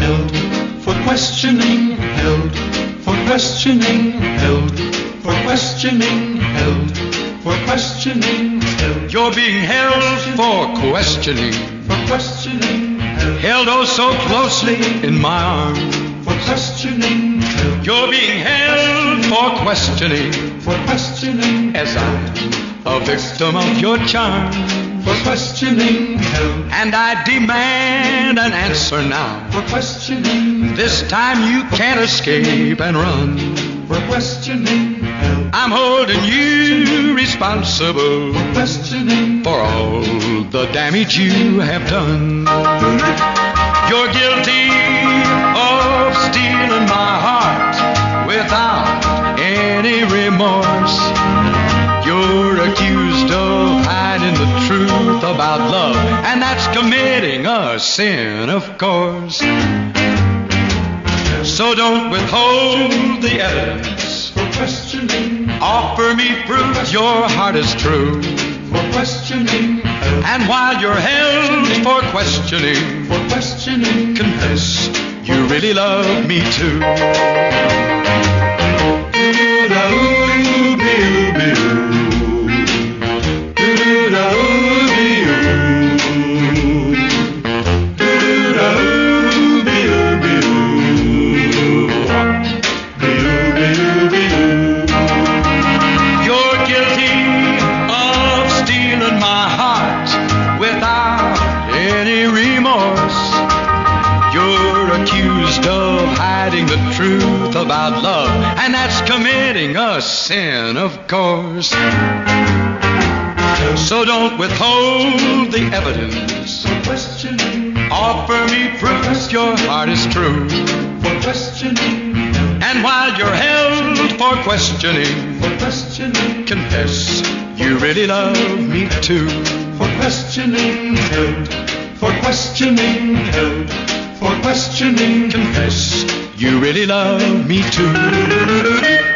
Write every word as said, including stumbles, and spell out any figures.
held for questioning, held for questioning, held for questioning, held for questioning, held. You're being held for questioning, for questioning, held, held oh so closely in my arms. for questioning, held, You're being held for questioning, for questioning, as I'm a victim of your charm. for questioning, held, And I demand an answer now. for questioning, This time you can't escape and run. for questioning, held, I'm holding you responsible for questioning, for all the damage you have done. You're guilty of stealing my heart without any remorse. You're accused of hiding the truth about love, and that's committing a sin, of course. So don't withhold the evidence. for questioning, Offer me proof your heart is true. for questioning, held, And while you're held for questioning, for questioning, confess you really love me too. You're guilty of stealing my heart without any remorse. You're accused of hiding the truth about love, and that's committing a sin, of course. So don't withhold the evidence. for questioning, Offer me proof your heart is true. for questioning, And while you're held for questioning, for questioning, confess you really love me too. for questioning, held, for questioning, held, for questioning, Confess you really love me too.